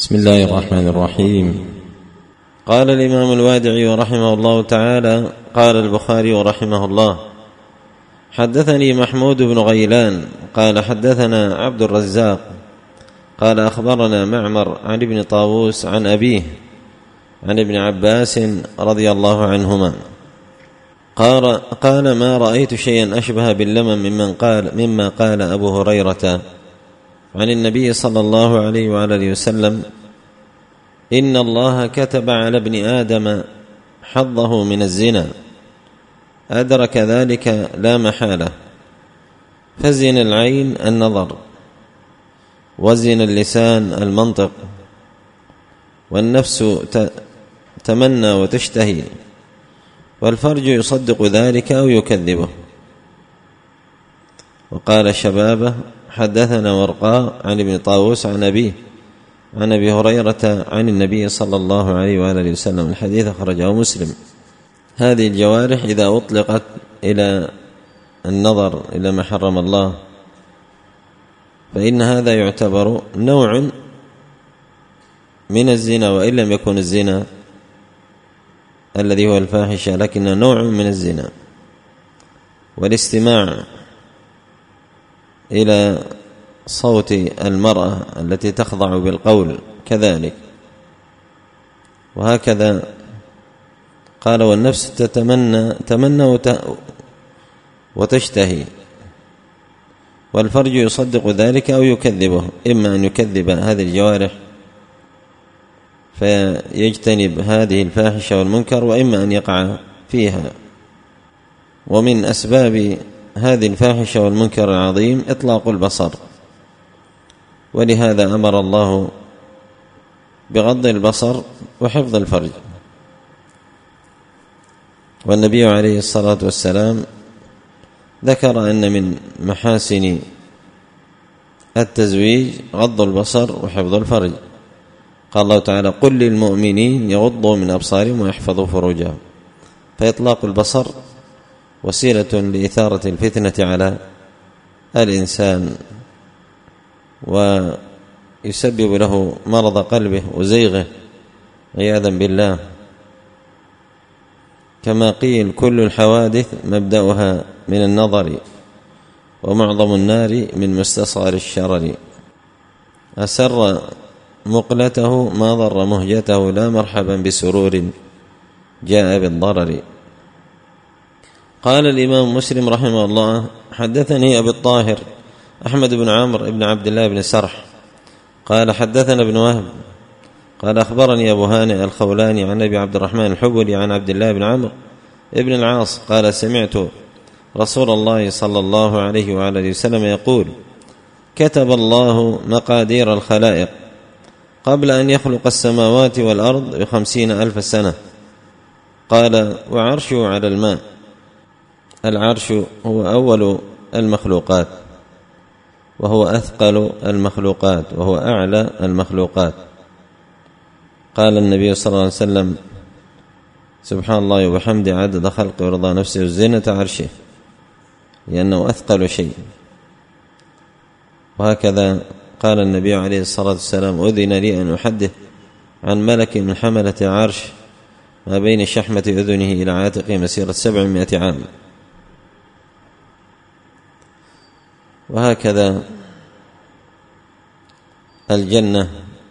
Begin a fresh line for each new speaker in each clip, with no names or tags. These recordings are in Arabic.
بسم الله الرحمن الرحيم. قال الإمام الوادعي رحمه الله تعالى: قال البخاري رحمه الله: حدثني محمود بن غيلان قال حدثنا عبد الرزاق قال أخبرنا معمر عن ابن طاووس عن أبيه عن ابن عباس رضي الله عنهما قال: ما رأيت شيئا أشبه باللمم مما قال أبو هريرة عن النبي صلى الله عليه وآله وسلم: إن الله كتب على ابن آدم حظه من الزنا، أدرك ذلك لا محالة، فزن العين النظر، وزن اللسان المنطق، والنفس تمنى وتشتهي، والفرج يصدق ذلك أو يكذبه. وقال شبابه: حدثنا ورقاء عن ابن طاووس عن أبيه عن أبي هريرة عن النبي صلى الله عليه وآله وسلم. الحديث أخرجه مسلم. هذه الجوارح إذا أطلقت إلى النظر إلى ما حرم الله فإن هذا يعتبر نوع من الزنا، وإن لم يكن الزنا الذي هو الفاحشة لكنه نوع من الزنا. والاستماع إلى صوت المرأة التي تخضع بالقول كذلك. وهكذا قال: والنفس تمنى وتشتهي، والفرج يصدق ذلك أو يكذبه، إما أن يكذب هذه الجوارح فيجتنب هذه الفاحشة والمنكر، وإما أن يقع فيها. ومن أسباب هذه الفاحشة والمنكر العظيم إطلاق البصر، ولهذا أمر الله بغض البصر وحفظ الفرج. والنبي عليه الصلاة والسلام ذكر أن من محاسن التزويج غض البصر وحفظ الفرج. قال الله تعالى: قل للمؤمنين يغضوا من أبصارهم ويحفظوا فروجهم. فإطلاق البصر وسيلة لإثارة الفتنة على الإنسان، ويسبب له مرض قلبه وزيغه عياذا بالله. كما قيل: كل الحوادث مبدأها من النظر، ومعظم النار من مستصغر الشرر. أسر مقلته ما ضر مهجته، لا مرحبا بسرور جاء بالضرر. قال الإمام مسلم رحمه الله: حدثني أبي الطاهر أحمد بن عمرو بن عبد الله بن سرح قال حدثنا ابن وهب قال أخبرني أبو هانئ الخولاني عن أبي عبد الرحمن الحبلي عن عبد الله بن عمرو بن العاص قال: سمعت رسول الله صلى الله عليه وآله وسلم يقول: كتب الله مقادير الخلائق قبل أن يخلق السماوات والأرض ب50,000 سنة. قال: وعرشه على الماء. العرش هو أول المخلوقات، وهو أثقل المخلوقات، وهو أعلى المخلوقات. قال النبي صلى الله عليه وسلم: سبحان الله وبحمده عدد خلقه ورضا نفسه وزينة عرشه، لأنه أثقل شيء. وهكذا قال النبي عليه الصلاة والسلام: أذن لي أن أحدث عن ملك من حملة عرش ما بين شحمة أذنه إلى عاتقه مسيرة 700 عام. وهكذا الجنة،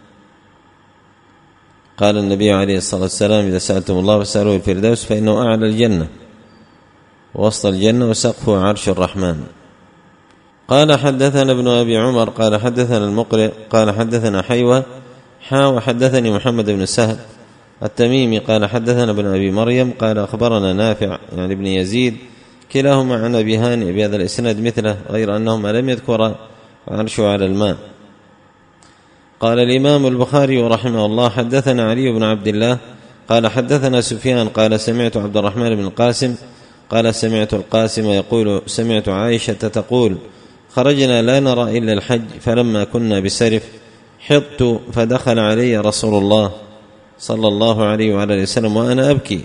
قال النبي عليه الصلاة والسلام: إذا سألتم الله فاسألوه الفردوس فإنه أعلى الجنة، ووسط الجنة وسقفه عرش الرحمن. قال: حدثنا ابن أبي عمر قال حدثنا المقرئ قال حدثنا حيوة وحدثني محمد بن سهل التميمي قال حدثنا ابن أبي مريم قال أخبرنا نافع يعني ابن يزيد كلاهما عن أبي هانئ بهذا الإسناد مثله، غير أنهما لم يذكر عرشه على الماء. قال الإمام البخاري رحمه الله: حدثنا علي بن عبد الله قال حدثنا سفيان قال سمعت عبد الرحمن بن القاسم قال سمعت القاسم يقول: سمعت عائشة تقول: خرجنا لا نرى إلا الحج، فلما كنا بسرف حطت فدخل علي رسول الله صلى الله عليه وعلى وسلم وأنا أبكي.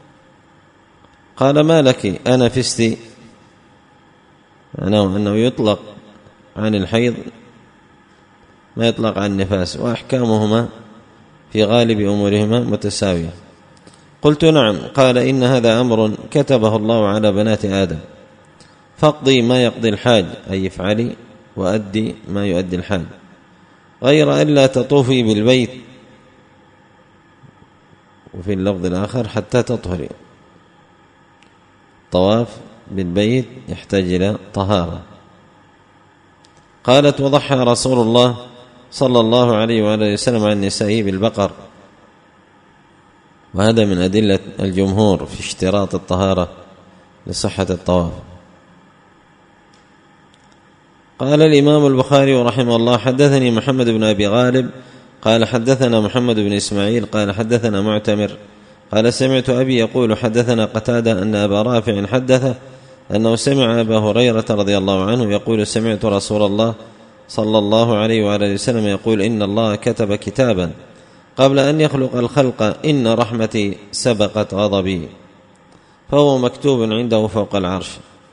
قال: ما لك؟ أنا فستي، أنه يطلق عن الحيض ما يطلق على النفاس، وأحكامهما في غالب أمورهما متساوية. قلت نعم. قال إن هذا أمر كتبه الله على بنات آدم، فاقضي ما يقضي الحاج، أي افعلي وأدي ما يؤدي الحاج، غير ألا تطوفي بالبيت، وفي اللفظ الآخر حتى تطهري. الطواف بالبيت يحتاج إلى طهارة. قالت وضحى رسول الله صلى الله عليه وآله وسلم عن نسائه بالبقر، وهذا من أدلة الجمهور في اشتراط الطهارة لصحة الطواف. قال الإمام البخاري رحمه الله حدثني محمد بن أبي غالب قال حدثنا محمد بن إسماعيل قال حدثنا معتمر قال سمعت أبي يقول حدثنا قتادة أن أبا رافع حدثه أنه سمع أبا هريرة رضي الله عنه يقول سمعت رسول الله صلى الله عليه وآله وسلم يقول إن الله كتب كتابا قبل أن يخلق الخلق إن رحمتي سبقت غضبي، فهو مكتوب عنده فوق العرش.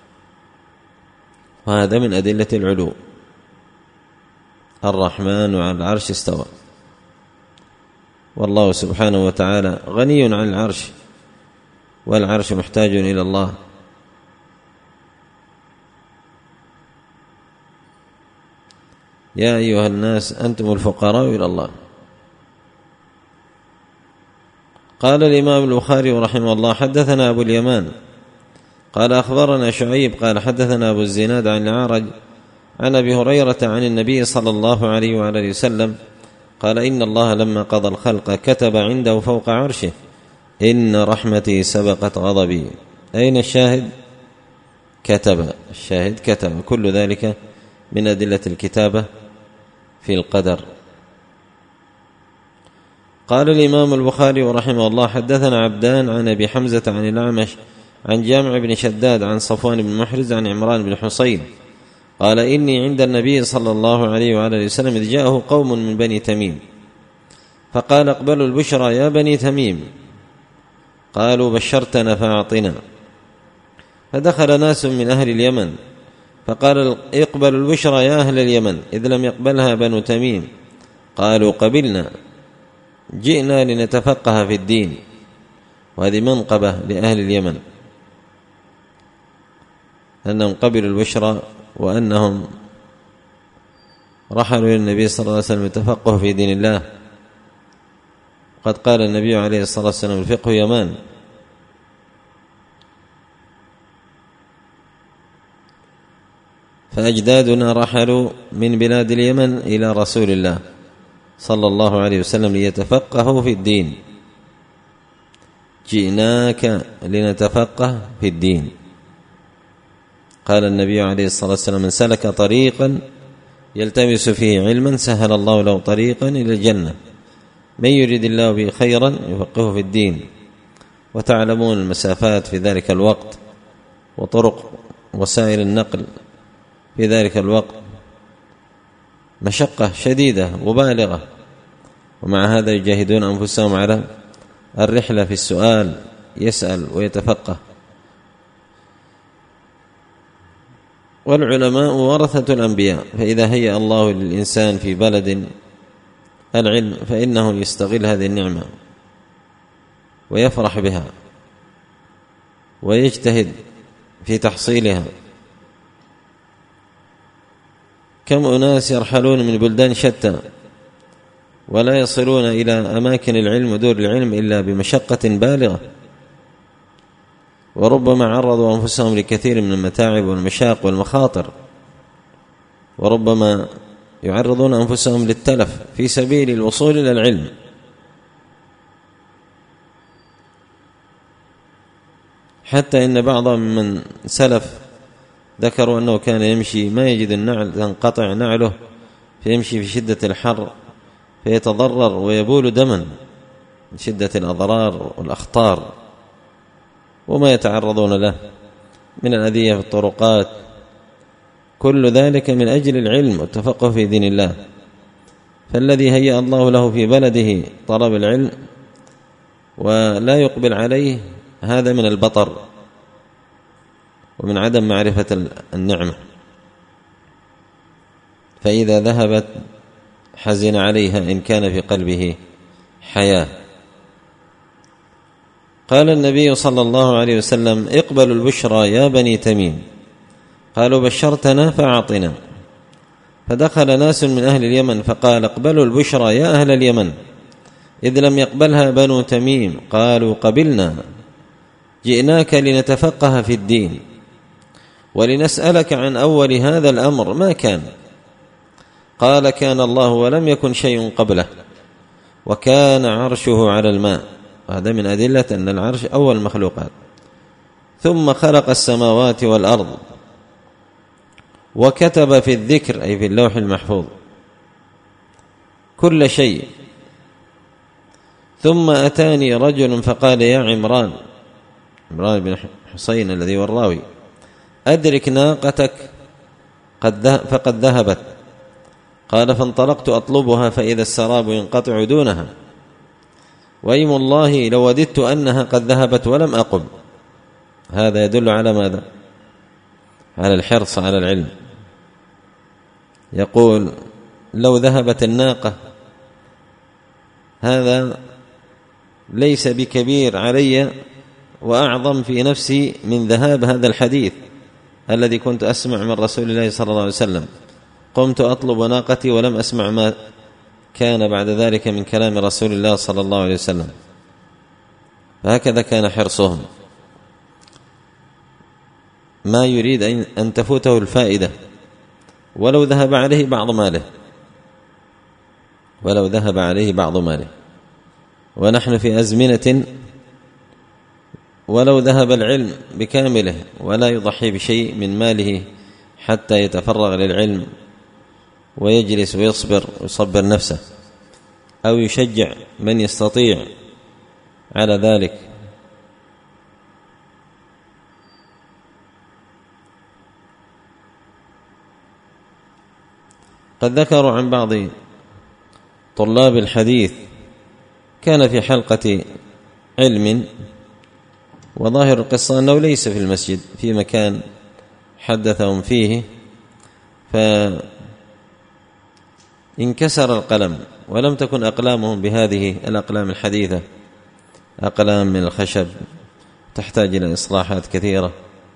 وهذا من أدلة العلو، الرحمن على العرش استوى، والله سبحانه وتعالى غني عن العرش، والعرش محتاج إلى الله. يا أيها الناس أنتم الفقراء إلى الله. قال الإمام البخاري رحمه الله حدثنا أبو اليمان قال أخبرنا شعيب قال حدثنا أبو الزناد عن الأعرج عن أبي هريرة عن النبي صلى الله عليه وآله وسلم قال إن الله لما قضى الخلق كتب عنده فوق عرشه إن رحمتي سبقت غضبي. أين الشاهد؟ كتب، الشاهد كتب. كل ذلك من أدلة الكتابة في القدر. قال الإمام البخاري رحمه الله حدثنا عبدان عن أبي حمزة عن الأعمش عن جامع بن شداد عن صفوان بن محرز عن عمران بن حصين قال إني عند النبي صلى الله عليه وآله وسلم إذ جاءه قوم من بني تميم فقال اقبلوا البشرى يا بني تميم، قالوا بشرتنا فأعطنا. فدخل ناس من أهل اليمن فقال اقبلوا البشرى يا أهل اليمن، إذ لم يقبلها بنو تميم. قالوا قبلنا، جئنا لنتفقه في الدين. وهذه منقبة لأهل اليمن أنهم قبلوا البشرى وأنهم رحلوا إلى النبي صلى الله عليه وسلم يتفقهوا في دين الله. قد قال النبي عليه الصلاة والسلام الفقه يمان. فأجدادنا رحلوا من بلاد اليمن إلى رسول الله صلى الله عليه وسلم ليتفقهوا في الدين. جئناك لنتفقه في الدين. قال النبي عليه الصلاة والسلام من سلك طريقا يلتمس فيه علما سهل الله له طريقا إلى الجنة، من يريد الله به خيرا يفقهه في الدين. وتعلمون المسافات في ذلك الوقت وطرق وسائل النقل في ذلك الوقت مشقة شديدة وبالغة، ومع هذا يجاهدون أنفسهم على الرحلة في السؤال، يسأل ويتفقه. والعلماء ورثة الأنبياء، فإذا هيأ الله للإنسان في بلد العلم فإنه يستغل هذه النعمة ويفرح بها ويجتهد في تحصيلها. كم أناس يرحلون من بلدان شتى ولا يصلون إلى أماكن العلم ودور العلم إلا بمشقة بالغة، وربما عرضوا أنفسهم لكثير من المتاعب والمشاق والمخاطر، وربما يعرضون أنفسهم للتلف في سبيل الوصول إلى العلم. حتى إن بعضهم من سلف ذكروا أنه كان يمشي ما يجد النعل، تنقطع نعله، فيمشي في شدة الحر فيتضرر ويبول دما من شدة الأضرار والأخطار وما يتعرضون له من الأذية في الطرقات. كل ذلك من أجل العلم والتفقه في دين الله. فالذي هيأ الله له في بلده طلب العلم ولا يقبل عليه، هذا من البطر ومن عدم معرفة النعمة. فإذا ذهبت حزن عليها إن كان في قلبه حياة. قال النبي صلى الله عليه وسلم: اقبلوا البشرى يا بني تميم. قالوا: بشرتنا فأعطنا. فدخل ناس من أهل اليمن فقال: اقبلوا البشرى يا أهل اليمن، إذ لم يقبلها بنو تميم. قالوا: قبلنا، جئناك لنتفقه في الدين ولنسألك عن أول هذا الأمر ما كان. قال: كان الله ولم يكن شيء قبله، وكان عرشه على الماء. هذا من أدلة أن العرش أول المخلوقات. ثم خلق السماوات والأرض وكتب في الذكر، أي في اللوح المحفوظ، كل شيء. ثم أتاني رجل فقال: يا عمران بن حسين الذي والراوي، أدرك ناقتك فقد ذهبت. قال: فانطلقت أطلبها فإذا السراب ينقطع دونها، وأيم الله لو وددت أنها قد ذهبت ولم أقم. هذا يدل على ماذا؟ على الحرص على العلم. يقول: لو ذهبت الناقة هذا ليس بكبير علي وأعظم في نفسي من ذهاب هذا الحديث الذي كنت أسمع من رسول الله صلى الله عليه وسلم. قمت أطلب ناقتي ولم أسمع ما كان بعد ذلك من كلام رسول الله صلى الله عليه وسلم. فهكذا كان حرصهم، ما يريد أن تفوته الفائدة ولو ذهب عليه بعض ماله. ونحن في أزمنة ولو ذهب العلم بكامله ولا يضحي بشيء من ماله حتى يتفرغ للعلم ويجلس ويصبر نفسه، أو يشجع من يستطيع على ذلك. قد ذكروا عن بعض طلاب الحديث كان في حلقة علم، وظاهر القصة أنه ليس في المسجد، في مكان حدثهم فيه، فانكسر القلم، ولم تكن أقلامهم بهذه الأقلام الحديثة، أقلام من الخشب تحتاج إلى إصلاحات كثيرة،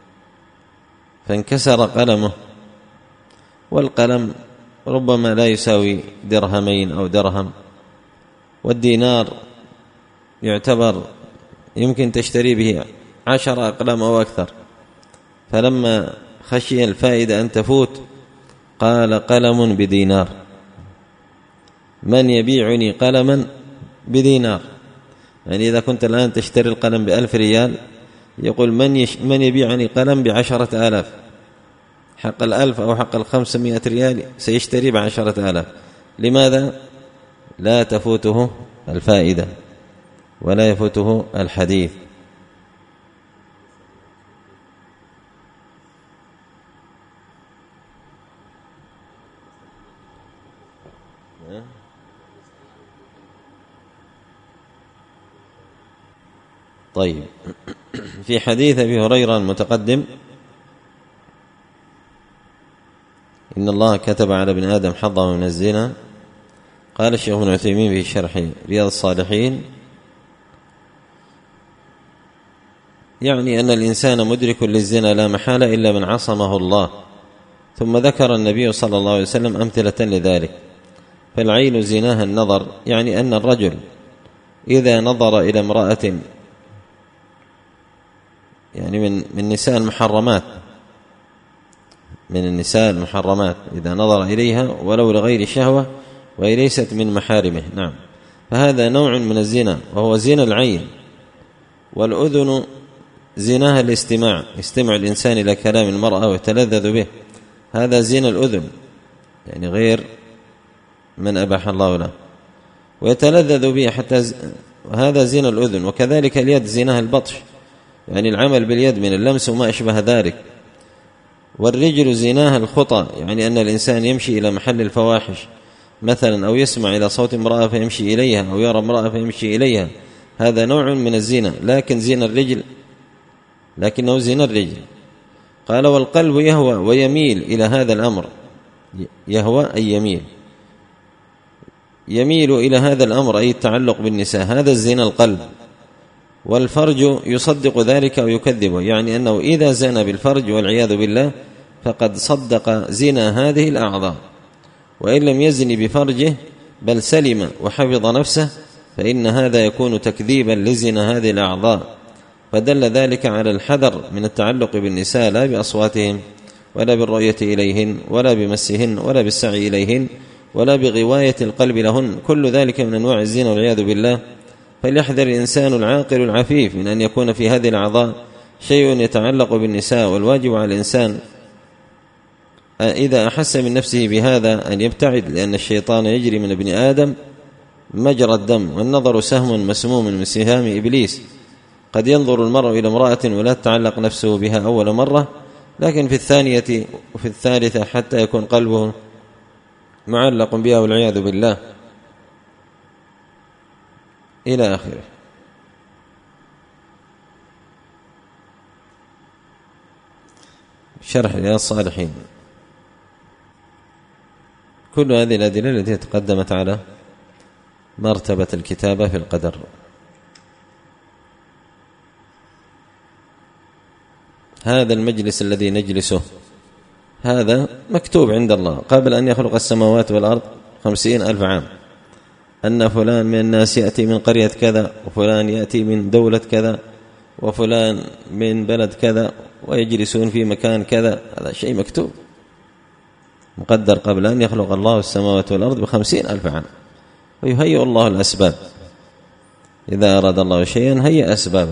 فانكسر قلمه، والقلم ربما لا يساوي درهمين أو درهم، والدينار يعتبر يمكن تشتري به 10 أقلام أو أكثر. فلما خشي الفائدة أن تفوت قال: قلم بدينار، من يبيعني قلما بدينار؟ يعني إذا كنت الآن تشتري القلم ب1000 ريال، يقول: من يبيعني قلم ب10,000، حق 1000 أو حق 500 ريال سيشتري ب10,000. لماذا؟ لا تفوته الفائدة ولا يفوته الحديث. طيب، في حديث أبي هريرة المتقدم: إن الله كتب على ابن آدم حظه من الزنا. قال الشيخ ابن عثيمين في شرح رياض الصالحين: يعني أن الإنسان مدرك للزنا لا محالة إلا من عصمه الله. ثم ذكر النبي صلى الله عليه وسلم أمثلة لذلك. فالعين زناها النظر، يعني أن الرجل إذا نظر إلى امرأة، يعني من النساء المحرمات، إذا نظر إليها ولو لغير شهوة وهي ليست من محارمه، نعم، فهذا نوع من الزنا، وهو زنا العين. والأذن زناها الاستماع، يستمع الإنسان إلى كلام المرأة ويتلذذ به، هذا زنا الأذن، يعني غير من أباح الله له ويتلذذ به حتى هذا زنا الأذن. وكذلك اليد زناها البطش، يعني العمل باليد من اللمس وما أشبه ذلك. والرجل زناها الخطى، يعني أن الإنسان يمشي إلى محل الفواحش مثلا، أو يسمع إلى صوت امرأة فيمشي إليها، أو يرى امرأة فيمشي إليها، هذا نوع من الزنا، لكنه زنا الرجل. قال: والقلب يهوى ويميل إلى هذا الأمر، يهوى أي يميل. يميل إلى هذا الأمر، أي التعلق بالنساء، هذا الزنا القلب، والفرج يصدق ذلك أو يكذبه، يعني أنه إذا زنى بالفرج والعياذ بالله فقد صدق زنا هذه الأعضاء، وإن لم يزن بفرجه بل سلم وحفظ نفسه فإن هذا يكون تكذيبا لزنا هذه الأعضاء. فدل ذلك على الحذر من التعلق بالنساء، لا بأصواتهم ولا بالرؤية إليهن ولا بمسهن ولا بالسعي إليهن ولا بغواية القلب لهن، كل ذلك من أنواع الزنا والعياذ بالله. فليحذر الإنسان العاقل العفيف من أن يكون في هذه الأعضاء شيء يتعلق بالنساء، والواجب على الإنسان إذا أحس من نفسه بهذا أن يبتعد، لأن الشيطان يجري من ابن آدم مجرى الدم، والنظر سهم مسموم من سهام إبليس. قد ينظر المرء إلى امرأة ولا تتعلق نفسه بها أول مرة، لكن في الثانية وفي الثالثة حتى يكون قلبه معلق بها والعياذ بالله إلى آخره. شرح رياض الصالحين. كل هذه الأدلة التي تقدمت على مرتبة الكتابة في القدر. هذا المجلس الذي نجلسه هذا مكتوب عند الله قبل أن يخلق السماوات والأرض 50,000 عام، أن فلان من الناس يأتي من قرية كذا، وفلان يأتي من دولة كذا، وفلان من بلد كذا، ويجلسون في مكان كذا. هذا شيء مكتوب مقدر قبل أن يخلق الله السماوات والأرض 50,000 عام. ويهيئ الله الأسباب، إذا أراد الله شيئا هيئ أسبابه.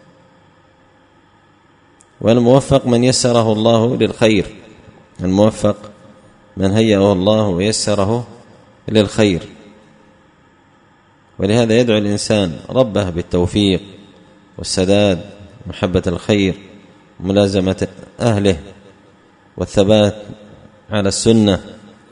والموفق من يسره الله للخير، الموفق من هيئه الله ويسره للخير. ولهذا يدعو الإنسان ربه بالتوفيق والسداد، محبة الخير، ملازمة أهله، والثبات على السنة.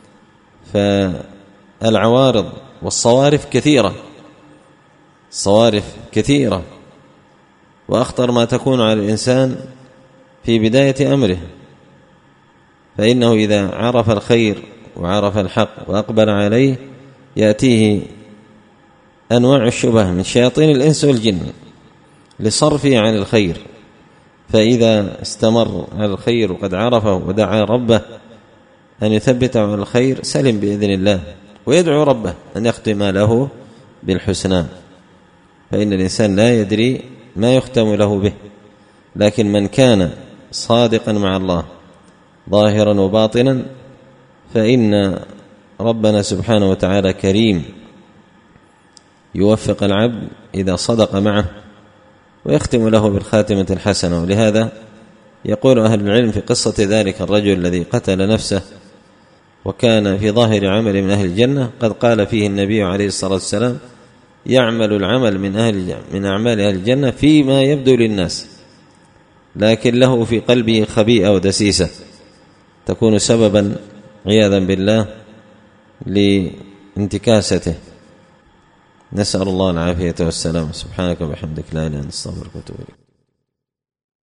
فالعوارض والصوارف كثيرة، الصوارف كثيرة، وأخطر ما تكون على الإنسان في بداية أمره، فإنه إذا عرف الخير وعرف الحق وأقبل عليه يأتيه أنواع الشبه من شياطين الإنس والجن لصرفه عن الخير. فإذا استمر على الخير وقد عرفه ودعا ربه أن يثبته على الخير سلم بإذن الله، ويدعو ربه أن يختم له بالحسنى، فإن الإنسان لا يدري ما يختم له به. لكن من كان صادقا مع الله ظاهرا وباطنا فإن ربنا سبحانه وتعالى كريم، يوفق العبد إذا صدق معه ويختم له بالخاتمة الحسنة. ولهذا يقول أهل العلم في قصة ذلك الرجل الذي قتل نفسه وكان في ظاهر عمل من أهل الجنة، قد قال فيه النبي عليه الصلاة والسلام: يعمل العمل من أعمال أهل الجنة فيما يبدو للناس، لكن له في قلبه خبيئة ودسيسة تكون سببا عياذا بالله لانتكاسته. نسأل الله العافية والسلام. سبحانك وبحمدك لا إله إلا أنت، نستغفرك ونتوب إليك.